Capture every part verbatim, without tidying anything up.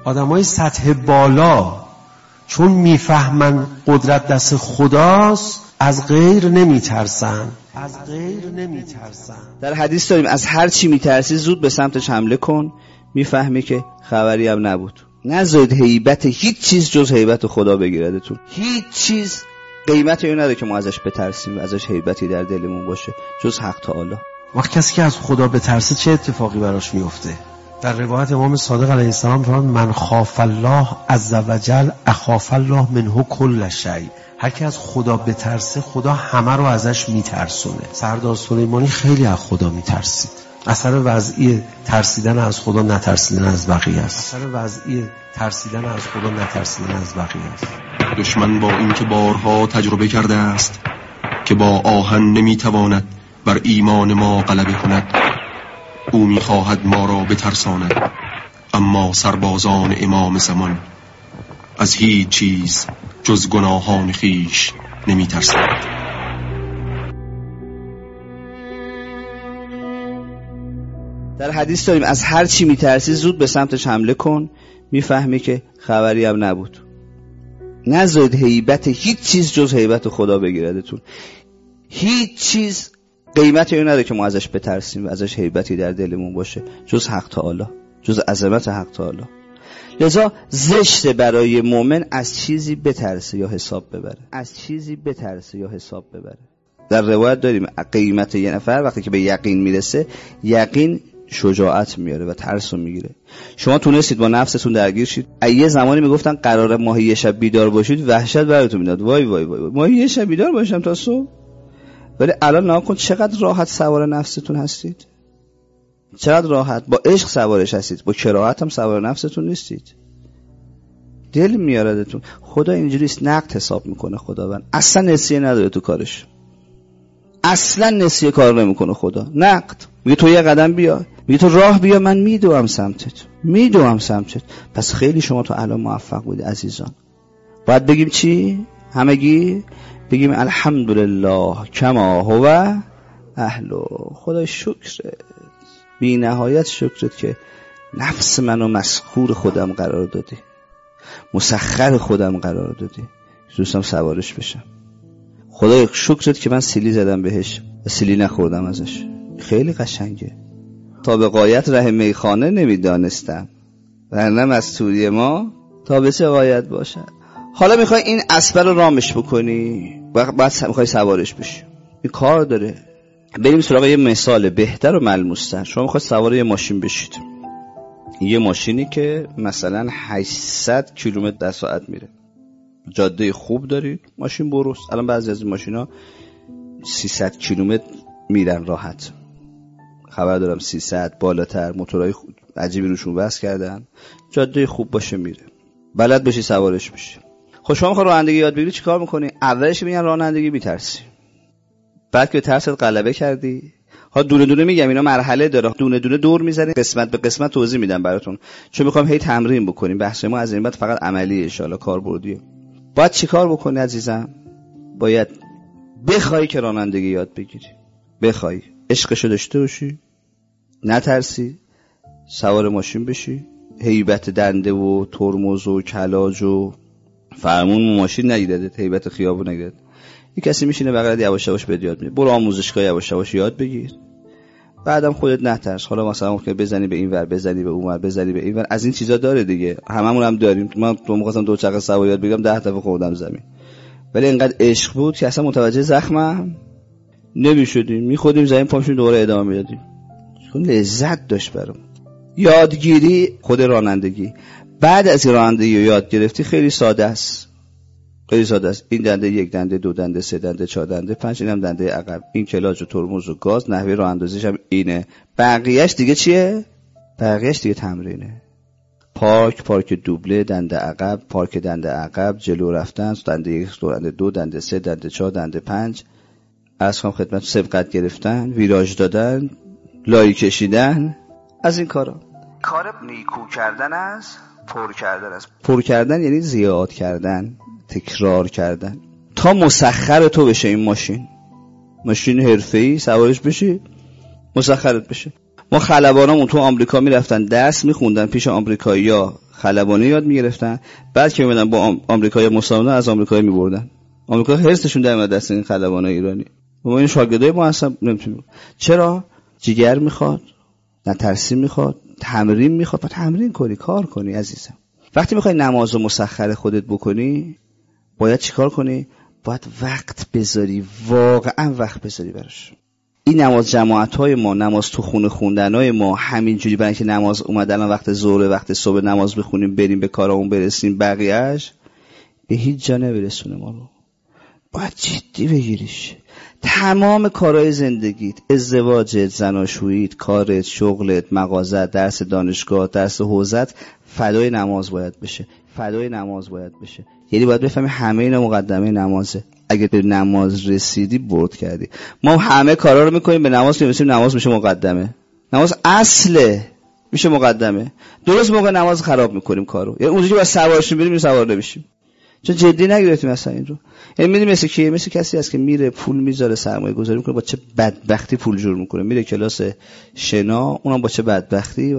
آدمای سطح بالا چون میفهمن قدرت دست خداست از غیر نمیترسن از غیر نمیترسن. در حدیث داریم از هر چی میترسی زود به سمتش حمله کن، میفهمی که خبری هم نبود. نذارید هیبت هیچ چیز جز هیبت خدا بگیردتون. هیچ چیز قیمتی نداره که ما ازش بترسیم و ازش هیبتی در دلمون باشه جز حق تعالی. وقت کسی که از خدا بترسه چه اتفاقی براش میفته؟ در روایت امام صادق علیه السلام فرمود من خاف الله عز وجل اخاف الله منه کل شیء. هر کی از خدا بترسه خدا همه رو ازش میترسونه. سردار سلیمانی خیلی از خدا میترسید. اثر وضعی ترسیدن از خدا نترسیدن از بقیه است. اثر وضعی ترسیدن از خدا نترسیدن از بقیه است. دشمن با اینکه بارها تجربه کرده است که با آهن نمیتواند بر ایمان ما غلبه کند، او میخواهد ما را بترساند، اما سربازان امام زمان از هیچ چیز جز گناهان خیش نمیترسند. در حدیث داریم از هر چی میترسی زود به سمتش حمله کن، میفهمی که خبری هم نبود. نذارید هیبت هیچ چیز جز هیبت خدا بگیردتون. هیچ چیز قیمتی نداره که ما ازش بترسیم و ازش هیبتی در دلمون باشه جز حق تعالی، جز عظمت حق تعالی. لذا زشته برای مؤمن از چیزی بترسه یا حساب ببره، از چیزی بترسه یا حساب ببره. در روایت داریم قیمت یه نفر وقتی که به یقین میرسه، یقین شجاعت میاره و ترس رو میگیره. شما تونستید با نفستون درگیر شید. یه زمانی میگفتن قراره ماهی یه شب بیدار باشید، وحشت براتون میداد. وای وای وای ماهی یه شب بیدار باشم تا صبح. ولی الان نگاه کن چقدر راحت سوار نفستون هستید، چقدر راحت با عشق سوارش هستید، با کراهت هم سوار نفستون نیستید. دل میاردتون. خدا اینجوریست، نقد حساب میکنه خداوند. اصلا نسیه نداره تو کارش، اصلا نسیه کار نمیکنه خدا. نقد میگه تو یه قدم بیا، میگه تو راه بیا، من میدوام سمتت، میدوام سمتت. پس خیلی شما تو الان موفق بودی عزیزان. باید بگیم چی؟ همگی بگیم الحمدلله کما هو اهلو. خدای شکرت، بی نهایت شکرت که نفس منو مسخور خودم قرار دادی، مسخر خودم قرار دادی، دوستم سوارش بشم. خدای شکرت که من سیلی زدم بهش و سیلی نخوردم ازش. خیلی قشنگه. تا به غایت ره میخانه نمیدانستم، ورنه مستوری ما تا به چه غایت باشد. حالا میخوای این اسب رو رامش بکنی، بعد میخوای سوارش بشی، این کار داره. بریم سراغ یه مثال بهتر و ملموس‌تر. شما میخواد سوار یه ماشین بشید، یه ماشینی که مثلا هشتصد کیلومتر در ساعت میره، جاده خوب دارید، ماشین برست. الان بعضی از این ماشینا سیصد کیلومتر میرن راحت، خبر دارم سیصد بالاتر، موتورهای عجیبی روشون وصل کردن. جاده خوب باشه میره، بلد باشی سوارش بشی. خب شما میخوای رانندگی یاد بگیری، چیکار میکنی؟ اولش میگن رانندگی میترسی، بعد که ترست غلبه کردی، ها دونه دونه میگم اینا مرحله داره، دونه دونه دور میزنی، قسمت به قسمت توضیح میدم براتون، چون میخوام هی تمرین بکنیم. بحث ما از این بعد فقط عملیه ان شاء الله، کاربردیه. باید چیکار بکنی عزیزم؟ باید بخوای که رانندگی یاد بگیری، بخوای عشقشو داشته باشی، نترسی، سوار ماشین بشی، هیبت دنده و ترمز و کلاج و فرمون ماشین نگیرد، هیبت خیابون نگیرد. یک کسی میشینه بغلت یواش یواش بهت یاد میده. برو آموزشگاه یواش یواش یاد بگیر، بعدم خودت نترس. حالا مثلا ممکنه بزنی به این ور، بزنی به اون ور، بزنی به این ور، از این چیزا داره دیگه، هممون هم داریم. من تو می‌خواستم دو چرخ سواری یاد بگیرم، ده دفعه خوردم زمین، ولی اینقدر عشق بود که اصلا متوجه زخمم نمی‌شدیم، می‌خوردیم زمین، پامشون دوباره ادامه میدادیم، چون لذت داشت برام. یادگیری خود رانندگی. بعد از رانندگی یاد گرفتی خیلی ساده است، خیلی ساده است. این دنده یک دنده، دو دنده، سه دنده، چهار دنده، پنج، اینم دنده عقب، این کلاج و ترمز و گاز، نحوه راه اندازیش هم اینه. بقیه‌اش دیگه چیه؟ بقیه‌اش دیگه تمرینه. پارک، پارک دوبله، دنده عقب، پارک دنده عقب، جلو رفتن، دنده یک، دنده دو، دنده سه، دنده چهار، دنده پنج، از خام خدمت سبقت گرفتن، ویراژ دادن، لای کشیدن، از این کارا. کار نیکو کردن است، پر کردن است. پر کردن یعنی زیاد کردن، تکرار کردن تا مسخر تو بشه. این ماشین ماشین حرفه‌ای سوارش بشی، مسخرت بشه. ما خلبانامون تو آمریکا میرفتن درس میخوندن پیش آمریکایی‌ها، خلبانی یاد میگرفتن، بعد که میمدن با آمریکایی مساومه از آمریکایی میبردن. آمریکا هرسشون در اومد دست این خلبانای ایرانی. ما این شاگردای ما اصلا نمیتونیم. چرا؟ جگر میخواد، نه ترسیم میخواد، تمرین میخواد. بعد تمرین کنی، کار کنی عزیزم. وقتی میخوای نماز رو مسخر خودت بکنی، باید چیکار کنی؟ باید وقت بذاری، واقعا وقت بذاری براش. این نماز جماعت‌های ما، نماز تو خونه خوندن‌های ما همینجوری، برای اینکه نماز اومد الان وقت ظهر، وقت صبح نماز بخونیم بریم به کارامون برسیم، بقیه‌اش به هیچ جا نمیرسونه ما رو. باید جدی بگیریش. تمام کارهای زندگیت، ازدواجت، زناشوییت، کارت، شغلت، مغازت، درس دانشگاه، درس حوزت، فدای نماز باید بشه. فدای نماز باید بشه. یعنی باید بفهمی همه اینا مقدمه نمازه. اگه به نماز رسیدی برد کردی. ما همه کارا رو میکنیم به نماز میرسیم، نماز میشه مقدمه. نماز اصله میشه مقدمه. درست موقع نماز خراب میکنیم کارو. یعنی اونجوری که باید سوارشیم بریم سوار نمیشیم. چون جدی نگرفتیم مثلا این رو. یعنی میدونی مثل کیه؟ مثل کسی است که میره پول میذاره سرمایه گذاری میکنه، با چه بدبختی پول جور میکنه. میره کلاس شنا، اونم با چه بدبختی.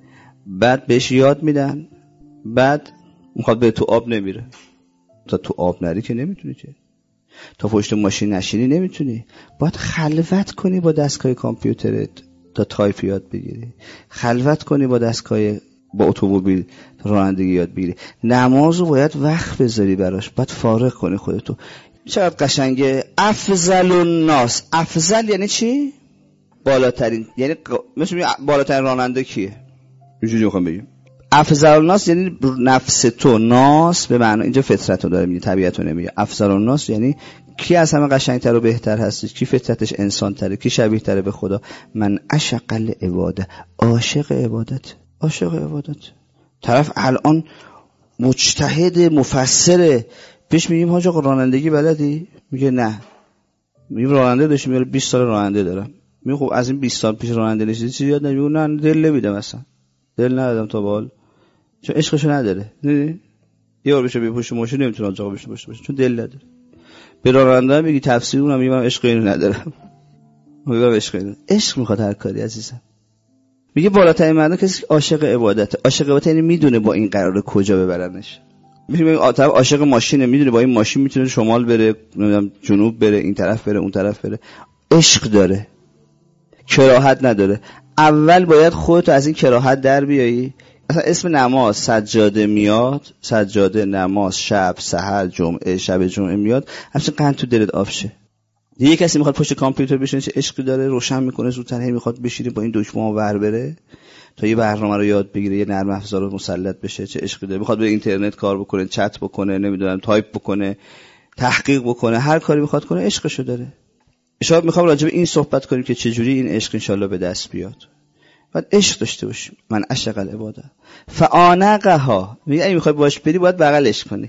بعد بهش یاد میدن، بعد میخواد به تو آب نمیره. تا تو آب نری که نمیتونی، که تا پشت ماشین نشینی نمیتونی. باید خلوت کنی با دستگاه کامپیوترت تا تایپ یاد بگیری. خلوت کنی با دستگاه با اتومبیل تا رانندگی یاد بگیری. نمازو باید وقت بذاری براش. باید فارغ کنی خودتو. چقدر قشنگه. افضل الناس. افضل یعنی چی؟ بالاترین. یعنی مثلا بالاترین راننده کیه؟ اینجوری میخوام بگم. افضل الناس یعنی نفس تو. ناس به معنی اینجا فطرت رو داره میگه، طبیعت رو نمیگه. افضل الناس یعنی کی از همه قشنگتر و بهتر هستی، کی فطرتش انسان تره، کی شبیه تره به خدا. من عشق العباده. عاشق عبادت. عاشق عبادت. طرف الان مجتهد مفسره، پیش میگیم حاج آقا رانندگی بلدی؟ میگه نه. میگم راننده داشتی؟ میگه بیست سال راننده دارم. میگه خب از این بیست سال پیش راننده نشدی چیزی یاد نمیگه؟ نه دل نمیدم اصلا. دل ندادم تا بال. چون عشقشو نداره. دیدی؟ یه بار بشه بی پشت ماشین نمیتونه آقا بشه باشه باشه چون دل نداره. به راننده میگی تفسیر اونم میگم عشق اینو ندارم. میگم عشق اینو. عشق میخواد هر کاری عزیزم. میگه بالاترین معنی کسی عاشق عبادته. عاشق عبادت یعنی میدونه با این قراره کجا ببرنش. میگه طرف عاشق ماشینه، میدونه با این ماشین میتونه شمال بره، نمیدونم جنوب بره، این طرف بره، اون طرف بره. عشق داره. کراهت نداره. اول باید خودت از این کراهت در بیایی. مثلا اسم نماز سجاده میاد، سجاده، نماز، شب، سحر، جمعه، شب جمعه میاد، همچنین قند تو دلت آب شه. یه کسی میخواد پشت کامپیوتر بشینه، چه عشقی داره، روشن میکنه زودتر، هی میخواد بشینه با این دکمه‌ها ور بره تا یه برنامه رو یاد بگیره، یه نرم افزار رو مسلط بشه، چه عشقی داره. میخواد به اینترنت کار بکنه، چت بکنه، نمیدونم تایپ بکنه، تحقیق بکنه، هر کاری میخواد کنه، عشقشو داره. شاید میخوام راجع به این صحبت کنیم که چجوری این عشق انشالله به دست بیاد. باید عشق داشته باشیم. من عشق العباده فآنقها. میگه اگه میخوای باش بری باید بغلش کنی.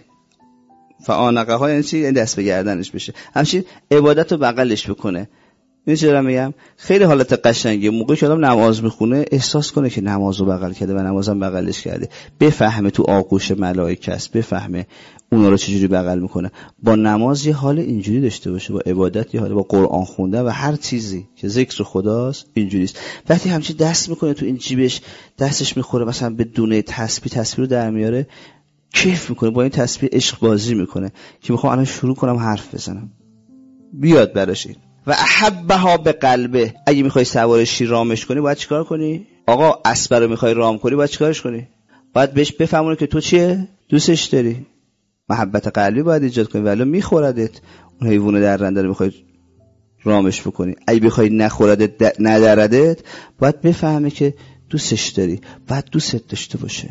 فآنقها یعنی چی؟ یعنی دست به گردنش بشه. همچنین عبادت رو بغلش بکنه. این چی دارم میگم؟ خیلی حالت قشنگه. موقعی که آدم نماز میخونه احساس کنه که نماز رو بغل کرده و نمازم بغلش کرده. بفهمه تو آغوش ملائکه است. بفهمه اونا رو چجوری بغل میکنه. با نماز یه حال اینجوری داشته باشه، با عبادت یه حال، با قرآن خوندن و هر چیزی که ذکر خداست اینجوریست. وقتی همچین دست میکنه تو این جیبش، دستش میخوره مثلا به دونه تسبیح، تسبیح رو در میاره، کیف میکنه، با این تسبیح عشق بازی میکنه که میخوام الان شروع کنم حرف بزنم. بیاد براش این. و احبها به قلبه. اگه میخوای سوار شیر رامش کنی باید چیکار کنی؟ آقا اسب رو میخوای رام کنی باید چیکارش کنی؟ باید بهش بفهمونی که تو چیه؟ دوستش داری. محبت قلبی باید ایجاد کنی، ولی میخوردت. اون حیوان درنده رو میخوای رامش بکنی. اگه بخوای نخوردت ندردت، باید بفهمه که دوستش داری. باید دوستت داشته باشه.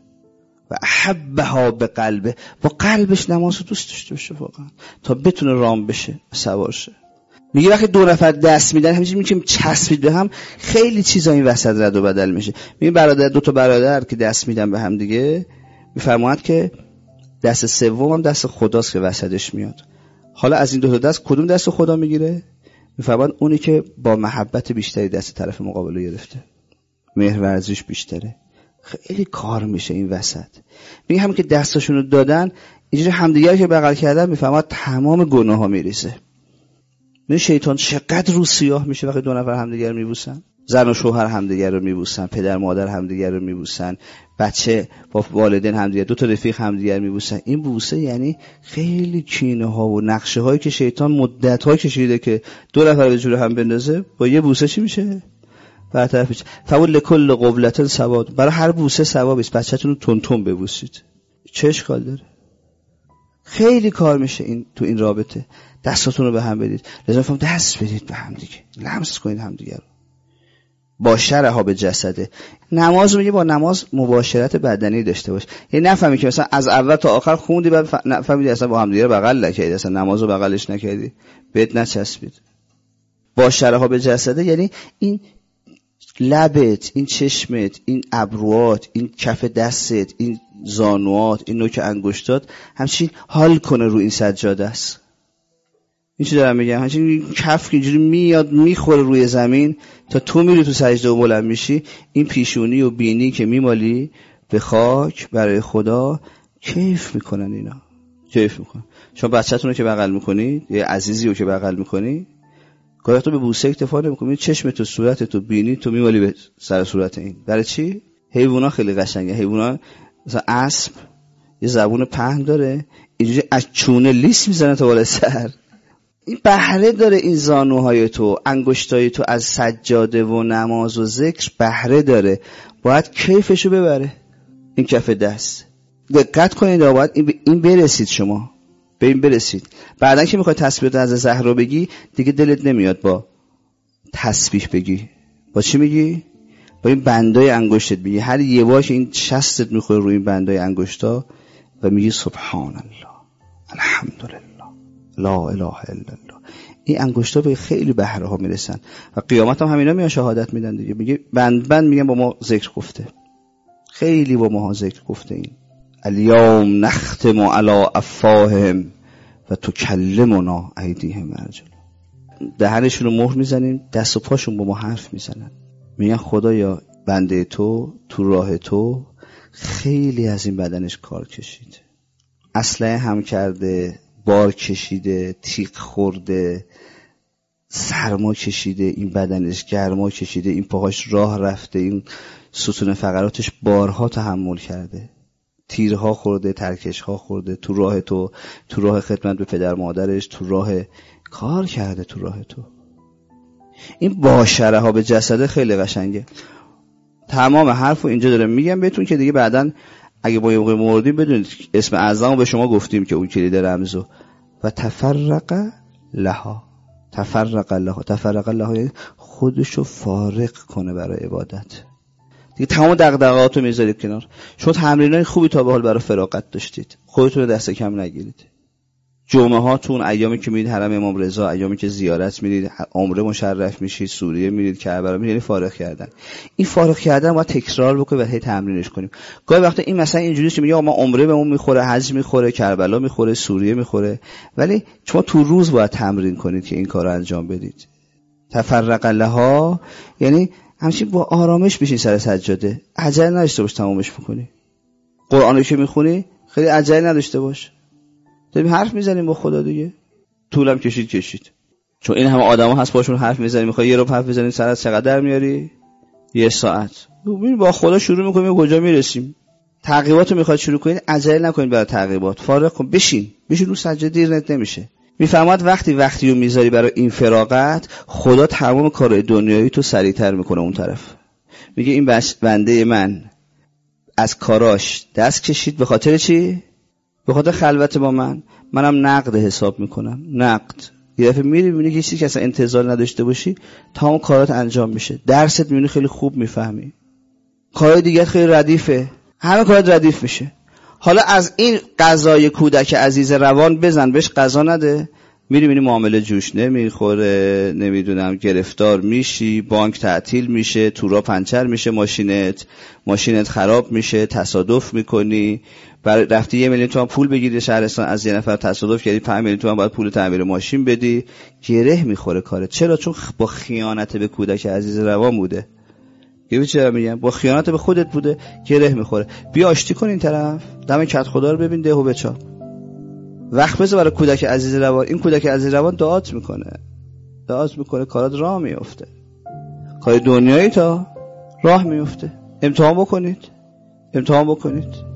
و احبها به قلبه. با قلبش نماز رو دوست داشته باشه واقعا تا بتونه رام بشه، سوار شه. میگه وقتی دو نفر دست میدن همینجوری میگیم چسبید به هم، خیلی چیزا این وسط رد و بدل میشه. میگه برادر، دو تا برادر که دست میدن به هم دیگه، میفرماید که دست سوم هم دست خداست که وسطش میاد. حالا از این دو تا دست کدوم دست خدا میگیره؟ میفرماید اونی که با محبت بیشتری دست طرف مقابل گرفته، مهر ورزیش بیشتره. خیلی کار میشه این وسط. میگه همین که دستاشونو دادن اینجوری همدیگه که بغل کردن، میفهمد تمام گناه‌ها میریزه. نه شیطان چقدر رو سیاه میشه وقتی دو نفر همدیگه رو میبوسن. زن و شوهر همدیگر رو میبوسن، پدر مادر همدیگر رو میبوسن، بچه با والدین همدیگر، دو تا رفیق همدیگر میبوسن. این بوسه یعنی خیلی کینه ها و نقشه هایی که شیطان مدت ها کشیده که دو نفر به جور هم بندازه، با یه بوسه چی میشه؟ برطرف میشه. فول لکل قبلة ثواب. برای هر بوسه ثوابی است. بچه‌تون رو تون تون ببوسید، چه اشکال داره؟ خیلی کار میشه این تو این رابطه. دستاتون رو به هم بدید، لازم فهم دست بدید به هم دیگه، لمس کنید هم دیگه رو. باشرها به جسده. نماز میگه با نماز مباشرت بدنی داشته باش. یعنی نفهمی که مثلا از اول تا آخر خوندی بعد ف... نفهمیدی اصلا با هم دیگه بغل نکردی، اصلا نمازو بغلش نکردی، بهت نچسبید. باشرها به جسده یعنی این لبت، این چشمت، این ابروات، این کف دستت، این زانوات، این نوک انگشتات همچین حال کنه رو این سجاده است. این چی دارم میگم؟ همچین کف اینجوری میاد میخوره روی زمین تا تو میری تو سجده و بلند میشی، این پیشونی و بینی که میمالی به خاک برای خدا، کیف میکنن اینا، کیف میکنن. شما بچه‌تون رو که بغل میکنی، یه عزیزی رو که بغل میکنی، گاهی تو به بوسه اکتفا نمی‌کنی، چشم تو، صورت تو، بینی تو میمالی به سر صورت این. برای چی؟ حیونا خیلی قشنگه. حیونا مثلا اسب یه زبون پهن داره، اینجوری از چونه لیس میزنه تا بالای سر. این بهره داره، این زانوهای تو، انگشتای تو از سجاده و نماز و ذکر بهره داره. باید کیفشو ببره این کف دست. دقت کنید، باید این برسید، شما به این برسید. بعدن که میخوای تسبیح از زهرا بگی دیگه دلت نمیاد با تسبیح بگی. با چی میگی؟ با این بندای انگشتت میگی. هر یه بار که این شستت میخوره روی این بندای انگشتا و میگی سبحان الله، الحمدلله، لا اله الا الله. این انگشتا به خیلی بهره ها میرسن و قیامت هم همینا میان شهادت میدن دیگه. میگه بند بند میگن با ما ذکر گفته، خیلی با ما ذکر گفته. این الیوم نختم علی افواههم و تکلمنا ایدیهم ارجل. دهنشون رو مهر میزنیم، دست و پاشون با ما حرف میزنن، میگن خدایا بنده تو تو راه تو خیلی از این بدنش کار کشید، اسلحه هم کرده، بار کشیده، تیغ خورده، سرما کشیده، این بدنش گرما کشیده، این پاهاش راه رفته، این ستون فقراتش بارها تحمل کرده، تیرها خورده، ترکشها خورده، تو راه تو، تو راه خدمت به پدر مادرش، تو راه کار کرده، تو راه تو. این باشره ها به جسده خیلی قشنگه. تمام حرفو اینجا دارم میگم بهتون که دیگه بعدن اگه با یه موقع مردیم بدونید اسم اعظمو به شما گفتیم که اون کلید رمزو. و تفرق لها، تفرق لها، تفرق لها یعنی خودشو فارغ کنه برای عبادت. دیگه تمام دغدغه‌هاتو میذارید کنار. شما تمرینای خوبی تا به حال برای فراغت داشتید، خودتون رو دست کم نگیرید. جمعه هاتون، ایامی که میرید حرم امام رضا، ایامی که زیارت میرید، عمره مشرف میشید، سوریه میرید، کربلا میرید، یعنی فارغ کردن. این فارغ کردن باید تکرار بکنیم و هی تمرینش کنیم. گاهی وقتا این مثلا اینجوریه که میگه ما عمره بهمون میخوره، حج میخوره، کربلا میخوره، سوریه میخوره، ولی شما تو روز باید تمرین کنید که این کارو انجام بدید. تفرق لها یعنی همچین با آرامش بشین سر سجاده، عجله نداشته باش تمامش بکنی. قرآنی که میخونی خیلی عجله نداشته باش، داریم حرف میزنیم با خدا دیگه. طولم کشید کشید، چون این همه آدما هست باشون حرف میزنیم. میخوای یه رو حرف بزنیم سرت چقدر در میاری؟ یه ساعت. ببین با خدا شروع میکنیم کجا میرسیم. تعقیباتو میخواد شروع کنید، عجله نکنید برای تعقیبات، فارغ کن، بشین بشین رو سجاده، دیرنت نمیشه. میفهمد وقتی وقتی رو میذاری برای این فراغت، خدا تمام کارهای دنیایی تو سریعتر میکنه اون طرف. میگه این بنده من از کاراش دست کشید، به خاطر چی؟ به خاطر خلوت با من. منم نقد حساب میکنم، نقد. یه دفعه میری میبینی که چیزی که اصلا انتظار نداشته باشی تمام کارات انجام میشه، درست میبینی خیلی خوب میفهمی، کارهای دیگه خیلی ردیفه، همه کارات ردیف میشه. حالا از این قضای کودک عزیز روان بزن بهش قضا نده، میری میبینی معامله جوش نمیخوره، نمیدونم گرفتار میشی، بانک تعطیل میشه، تورا پنچر میشه، ماشینت ماشینت خراب میشه، تصادف میکنی، برای رفتی یه میلیون تومان پول بگیری شهرستان، از یه نفر تصادف کردی پنج میلیون تومان باید پول تعمیر ماشین بدی، گره میخوره کارت. چرا؟ چون با خیانت به کودک عزیز روان بوده. گوی چرا میگم؟ با خیانت به خودت بوده، گره میخوره. بیا آشتی کن این طرف، دم کت خدا رو ببین، دهو بچا. وقت بذار برای کودک عزیز روان. این کودک عزیز روان دعات میکنه، دعات میکنه، کارات راه میفته. خواهی دنیایی تا راه میفته. امتحان بکنید، امتحان بکنید.